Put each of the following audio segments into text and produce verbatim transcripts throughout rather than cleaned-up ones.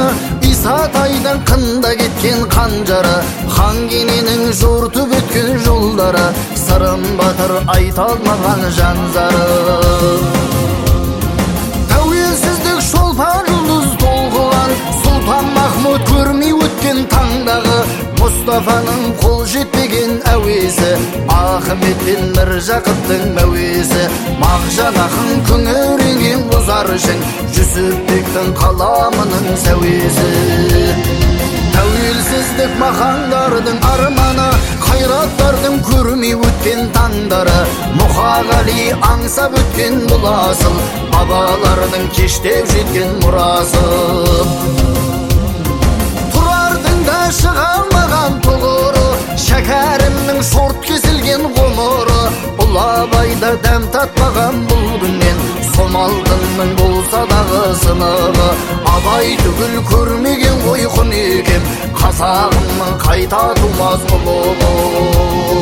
Исатайдың қында кеткен қанжары, хан кененің жортып өткен жолдары, сырым батыр айта алмаған жан-зары. Тәуелсіздік шолпан жұлдыз толқыған, Сұлтан Махмұт көрмей өткен таңдағы, Мұстафаның қол жетпеген әуесі, Ахмет пен Міржақыптың мәуесі, Мағжан ақын күңіренген бұзар үшін, Жүсіпбектің қаламының сәуесі. Тәуелсіздік махаңдардың арманы, қайраттардың көрмей өткен таңдары, Мұқағали аңсап өткен бұл асыл, бабалардың кештеп жеткен мұрасы. Тұрардың да шыға алмаған тұғыры, шәкәрімнің шорт кесілген ғұмыры, ұлы Абайда дәм татпаған бұл күннен, Сомалдыңның болса дағы сынығы. Абай түгіл көрмеген ғой құнекем, қазағымның қайта тумас ұлығы.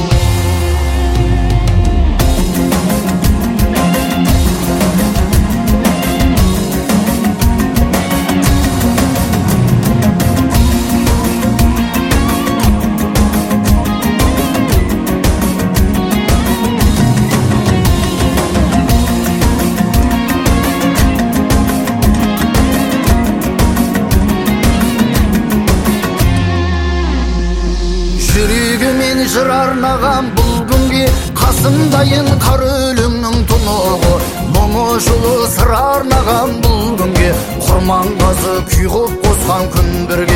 Жүрегімен жыр арнаған бұл күнге, қасымдайын қар өлеңнің тұнығы, мұңы жылы сыр арнаған бұл күнге, Құрманғазы күй қып қосқан күн бірге.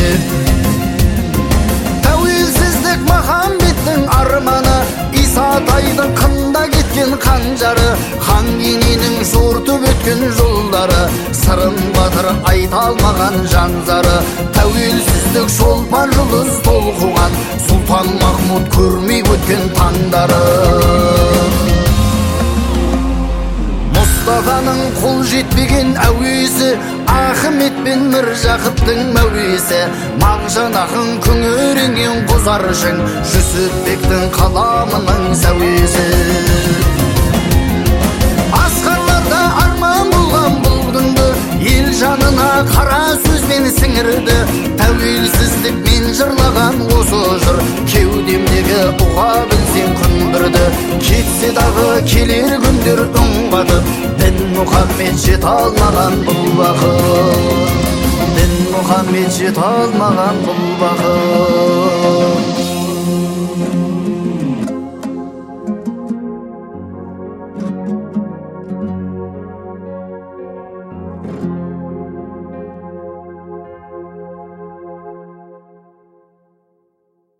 Тәуелсіздік Махамбеттің арманы, Исатайдың қында кеткен қанжары, хан кененің жортып өткен жолдары, сырым батыр айта алмаған жан-зары. Тәуелсіздік шолпан жұлдыз толқыған, Сұлтан Махмұт көрмей өткен таңдары. Мұстафаның қол жетпеген әуесі, Ахмет пен Міржақыптың мәуесі, Мағжан ақын күңіренген бұзар үшін, Жүсіпбектің қаламының сәуесі. Асқарларда арман болған бұл күнді, ел жанына қара сөзбен сіңірді. Тәуелсіздік мен жырлаған осы жыр, кеудемдегі ұға білсең күн бірді. Кетсе дағы келер күндер үн қатып, дін Мұхаммед жете алмаған бұл бақыт, дін Мұхаммед жете алмаған бұл бақыт.